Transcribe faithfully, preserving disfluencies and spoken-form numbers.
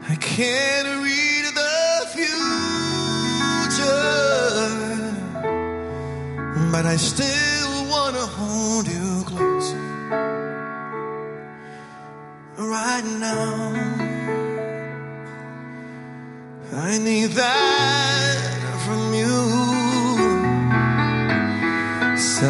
I can't read the future, but I still want to hold you close right now. I need that from you. So